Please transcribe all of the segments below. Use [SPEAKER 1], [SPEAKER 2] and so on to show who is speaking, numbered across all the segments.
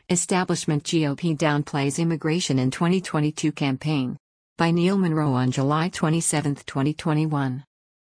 [SPEAKER 1] Establishment GOP downplays immigration in 2022 campaign. By Neil Monroe on July 27, 2021.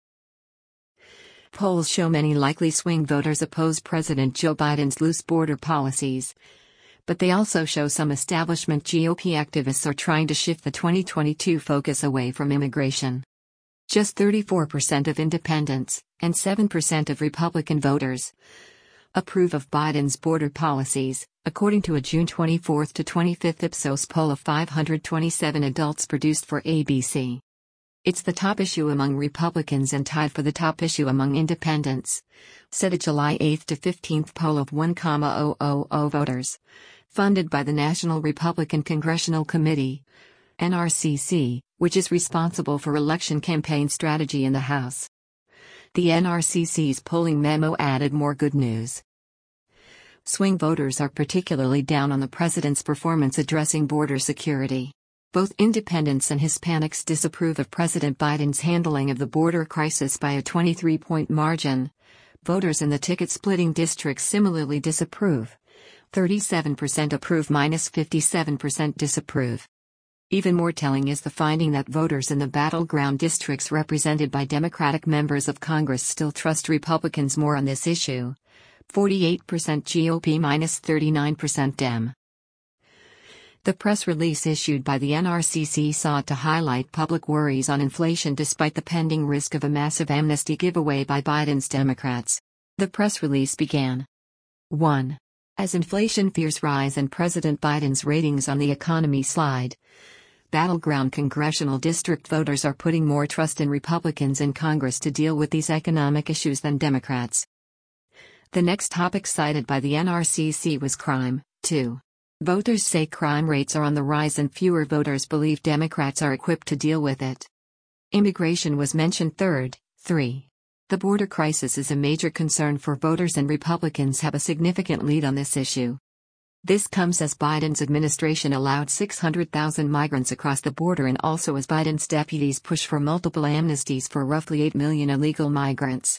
[SPEAKER 1] Polls show many likely swing voters oppose President Joe Biden's loose border policies. But they also show some establishment GOP activists are trying to shift the 2022 focus away from immigration. Just 34% of independents, and 7% of Republican voters, approve of Biden's border policies, according to a June 24 to 25 Ipsos poll of 527 adults produced for ABC. It's the top issue among Republicans and tied for the top issue among independents, said a July 8 to 15 poll of 1,000 voters, funded by the National Republican Congressional Committee, NRCC, which is responsible for election campaign strategy in the House. The NRCC's polling memo added more good news. Swing voters are particularly down on the president's performance addressing border security. Both independents and Hispanics disapprove of President Biden's handling of the border crisis by a 23-point margin. Voters in the ticket-splitting districts similarly disapprove. 37% approve minus 57% disapprove. Even more telling is the finding that voters in the battleground districts represented by Democratic members of Congress still trust Republicans more on this issue. 48% GOP minus 39% Dem. The press release issued by the NRCC sought to highlight public worries on inflation despite the pending risk of a massive amnesty giveaway by Biden's Democrats. The press release began. 1. As inflation fears rise and President Biden's ratings on the economy slide, battleground congressional district voters are putting more trust in Republicans in Congress to deal with these economic issues than Democrats. The next topic cited by the NRCC was crime. 2. Voters say crime rates are on the rise and fewer voters believe Democrats are equipped to deal with it. Immigration was mentioned third. 3. The border crisis is a major concern for voters and Republicans have a significant lead on this issue. This comes as Biden's administration allowed 600,000 migrants across the border and also as Biden's deputies push for multiple amnesties for roughly 8 million illegal migrants.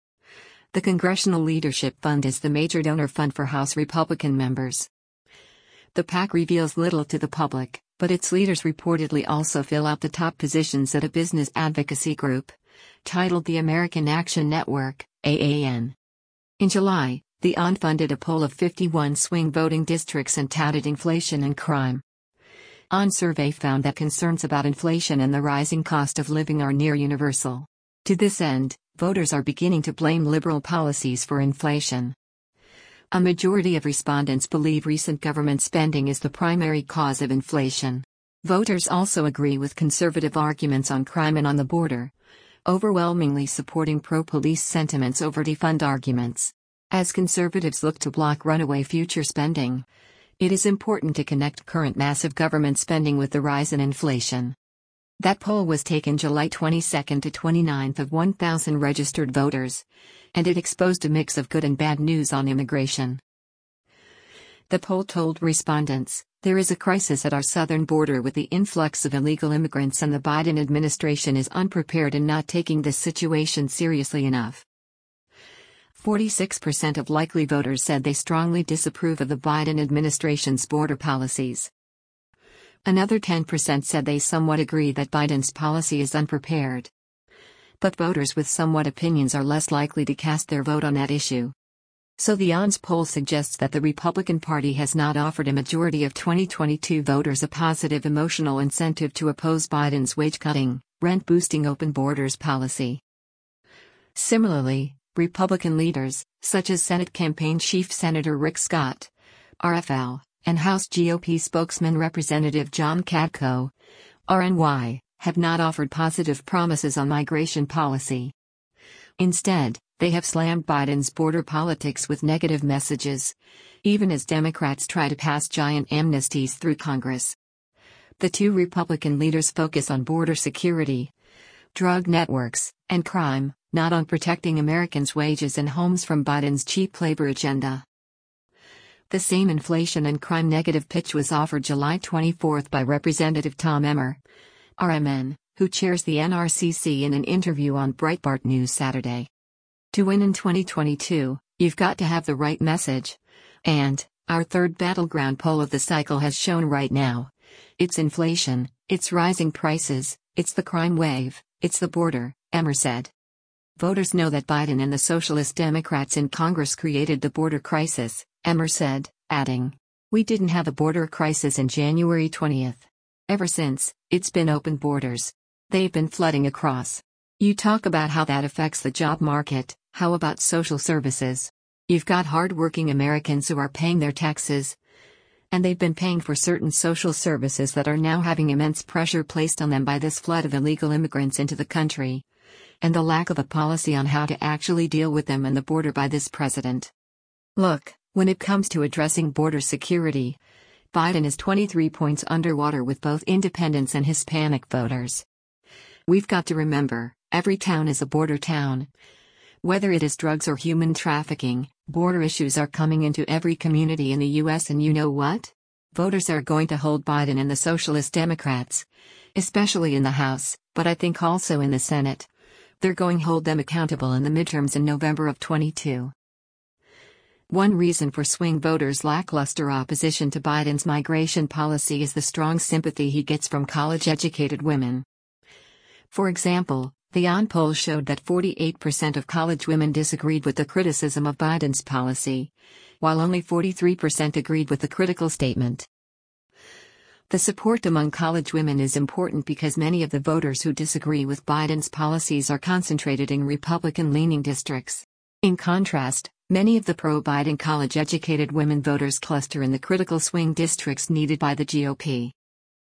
[SPEAKER 1] The Congressional Leadership Fund is the major donor fund for House Republican members. The PAC reveals little to the public, but its leaders reportedly also fill out the top positions at a business advocacy group, titled the American Action Network, AAN. In July, the AAN funded a poll of 51 swing voting districts and touted inflation and crime. AAN survey found that concerns about inflation and the rising cost of living are near universal. To this end, voters are beginning to blame liberal policies for inflation. A majority of respondents believe recent government spending is the primary cause of inflation. Voters also agree with conservative arguments on crime and on the border, overwhelmingly supporting pro-police sentiments over defund arguments. As conservatives look to block runaway future spending, it is important to connect current massive government spending with the rise in inflation. That poll was taken July 22 to 29 of 1,000 registered voters, and it exposed a mix of good and bad news on immigration. The poll told respondents, "There is a crisis at our southern border with the influx of illegal immigrants and the Biden administration is unprepared and not taking this situation seriously enough." 46% of likely voters said they strongly disapprove of the Biden administration's border policies. Another 10% said they somewhat agree that Biden's policy is unprepared. But voters with somewhat opinions are less likely to cast their vote on that issue. So the AAN's poll suggests that the Republican Party has not offered a majority of 2022 voters a positive emotional incentive to oppose Biden's wage-cutting, rent-boosting open borders policy. Similarly, Republican leaders, such as Senate Campaign Chief Senator Rick Scott, RFL, and House GOP spokesman Representative John Katko, RNY, have not offered positive promises on migration policy. Instead, they have slammed Biden's border politics with negative messages, even as Democrats try to pass giant amnesties through Congress. The two Republican leaders focus on border security, drug networks, and crime, not on protecting Americans' wages and homes from Biden's cheap labor agenda. The same inflation and crime negative pitch was offered July 24 by Representative Tom Emmer, RMN, who chairs the NRCC in an interview on Breitbart News Saturday. To win in 2022, you've got to have the right message. And, Our third battleground poll of the cycle has shown right now. It's inflation, it's rising prices, it's the crime wave, it's the border, Emmer said. Voters know that Biden and the Socialist Democrats in Congress created the border crisis, Emmer said, adding, "We didn't have a border crisis in January 20th. Ever since, it's been open borders. They've been flooding across. You talk about how that affects the job market, how about social services? You've got hard-working Americans who are paying their taxes, and they've been paying for certain social services that are now having immense pressure placed on them by this flood of illegal immigrants into the country, and the lack of a policy on how to actually deal with them and the border by this president. Look, when it comes to addressing border security, Biden is 23 points underwater with both independents and Hispanic voters. We've got to remember, every town is a border town. Whether it is drugs or human trafficking, border issues are coming into every community in the U.S. and you know what? Voters are going to hold Biden and the Socialist Democrats, especially in the House, but I think also in the Senate. They're going to hold them accountable in the midterms in November of 22. One reason for swing voters' lackluster opposition to Biden's migration policy is the strong sympathy he gets from college-educated women. For example, the ON poll showed that 48% of college women disagreed with the criticism of Biden's policy, while only 43% agreed with the critical statement. The support among college women is important because many of the voters who disagree with Biden's policies are concentrated in Republican-leaning districts. In contrast, many of the pro-Biden college-educated women voters cluster in the critical swing districts needed by the GOP.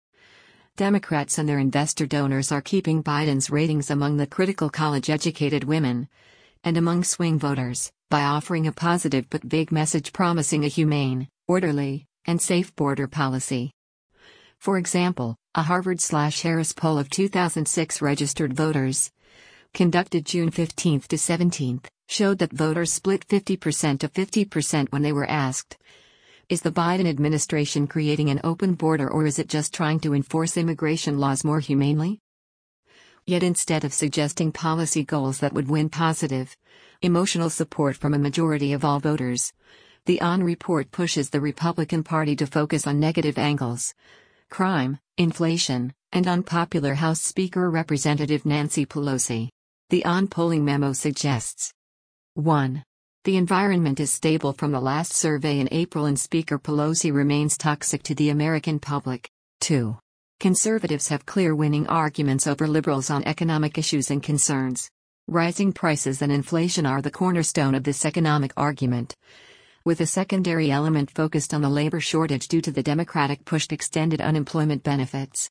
[SPEAKER 1] Democrats and their investor donors are keeping Biden's ratings among the critical college-educated women and among swing voters by offering a positive but vague message promising a humane, orderly, and safe border policy. For example, a Harvard/Harris poll of 2006 registered voters, conducted June 15 to 17, showed that voters split 50% to 50% when they were asked, "Is the Biden administration creating an open border or is it just trying to enforce immigration laws more humanely?" Yet instead of suggesting policy goals that would win positive, emotional support from a majority of all voters, the ON report pushes the Republican Party to focus on negative angles: crime, inflation, and unpopular House Speaker Representative Nancy Pelosi. The ON polling memo suggests 1. The environment is stable from the last survey in April and Speaker Pelosi remains toxic to the American public. 2. Conservatives have clear winning arguments over liberals on economic issues and concerns. Rising prices and inflation are the cornerstone of this economic argument, with a secondary element focused on the labor shortage due to the Democratic-pushed extended unemployment benefits.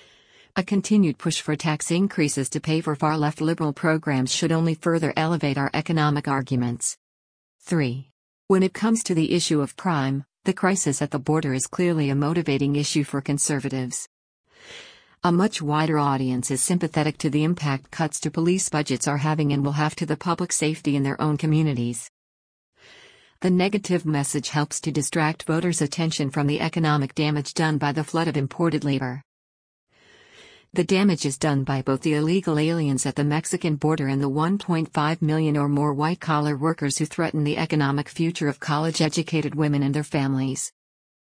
[SPEAKER 1] A continued push for tax increases to pay for far-left liberal programs should only further elevate our economic arguments. 3. When it comes to the issue of crime, the crisis at the border is clearly a motivating issue for conservatives. A much wider audience is sympathetic to the impact cuts to police budgets are having and will have to the public safety in their own communities. The negative message helps to distract voters' attention from the economic damage done by the flood of imported labor. The damage is done by both the illegal aliens at the Mexican border and the 1.5 million or more white-collar workers who threaten the economic future of college-educated women and their families.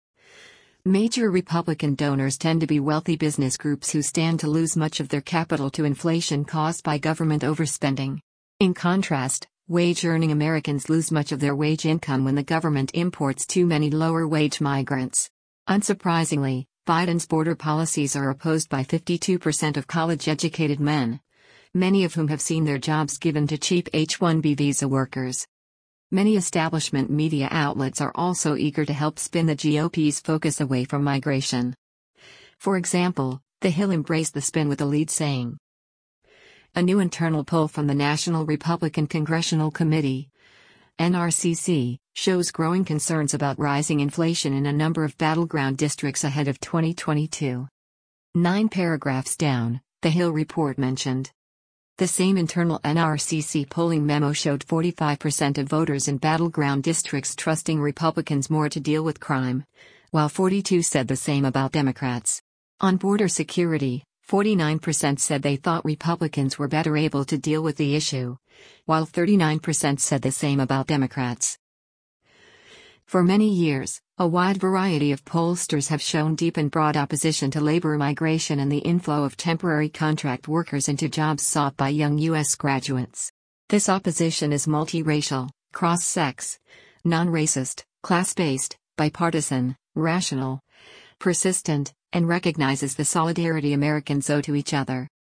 [SPEAKER 1] Major Republican donors tend to be wealthy business groups who stand to lose much of their capital to inflation caused by government overspending. In contrast, wage-earning Americans lose much of their wage income when the government imports too many lower-wage migrants. Unsurprisingly, Biden's border policies are opposed by 52% of college-educated men, many of whom have seen their jobs given to cheap H-1B visa workers. Many establishment media outlets are also eager to help spin the GOP's focus away from migration. For example, The Hill embraced the spin with the lead saying, "A new internal poll from the National Republican Congressional Committee, NRCC, shows growing concerns about rising inflation in a number of battleground districts ahead of 2022. 9 paragraphs down, The Hill report mentioned. The same internal NRCC polling memo showed 45% of voters in battleground districts trusting Republicans more to deal with crime, while 42% said the same about Democrats. On border security, 49% said they thought Republicans were better able to deal with the issue, while 39% said the same about Democrats. For many years, A wide variety of pollsters have shown deep and broad opposition to labor migration and the inflow of temporary contract workers into jobs sought by young U.S. graduates. This opposition is multiracial, cross-sex, non-racist, class-based, bipartisan, rational, persistent, and recognizes the solidarity Americans owe to each other.